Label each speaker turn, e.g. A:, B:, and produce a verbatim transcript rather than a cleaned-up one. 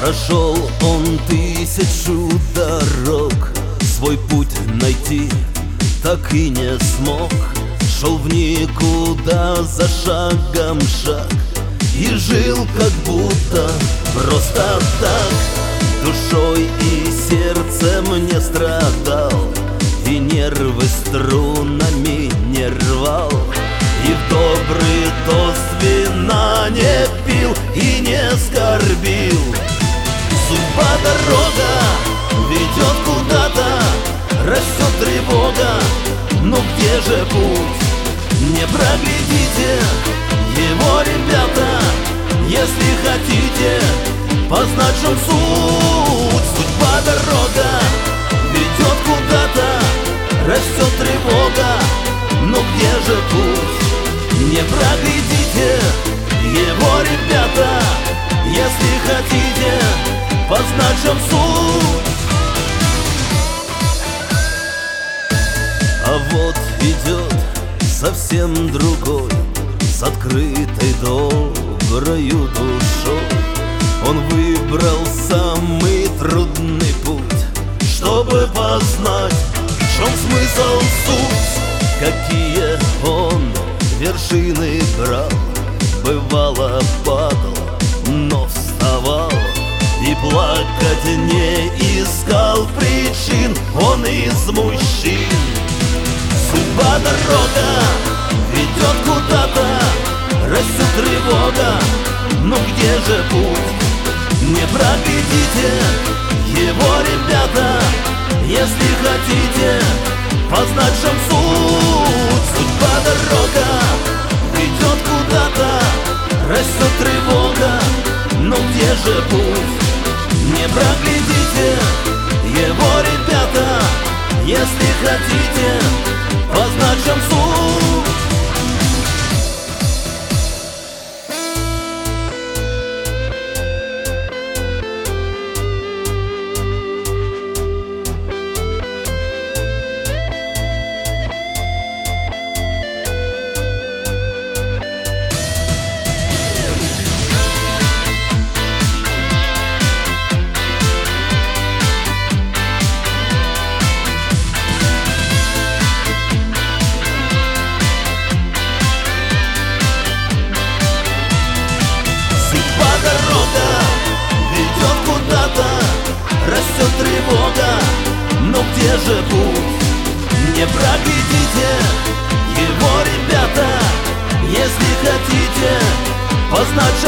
A: Прошел он тысячу дорог, свой путь найти так и не смог. Шел в никуда за шагом шаг и жил как будто просто так. Душой и сердцем не страдал, и нервы струнами не рвал, и в добрый тост вина не пил и не скорбил. Судьба дорога ведет куда-то, растет тревога, но где же путь? Не проглядите его, ребята, если хотите познать, в чем суть. Судьба дорога ведет куда-то, растет тревога, но где же путь? Не проглядите его, ребята, если хотите познать, в чем суть. А вот идет совсем другой, с открытой доброю душой. Он выбрал самый трудный путь, чтобы познать, в чем смысл, суть. Какие он вершины брал, бывало падал, но вставал, и плакать не искал причин он из мужчин. Судьба дорога ведет куда-то, растет тревога, но где же путь? Не проглядите его, ребята, если хотите познать, в чем суть. Судьба дорога ведет куда-то, растет тревога, но где же путь? Не проглядите его, ребята, если хотите познать, в чем суть. Растет тревога, но где же путь? Не проглядите его, ребята, если хотите познать,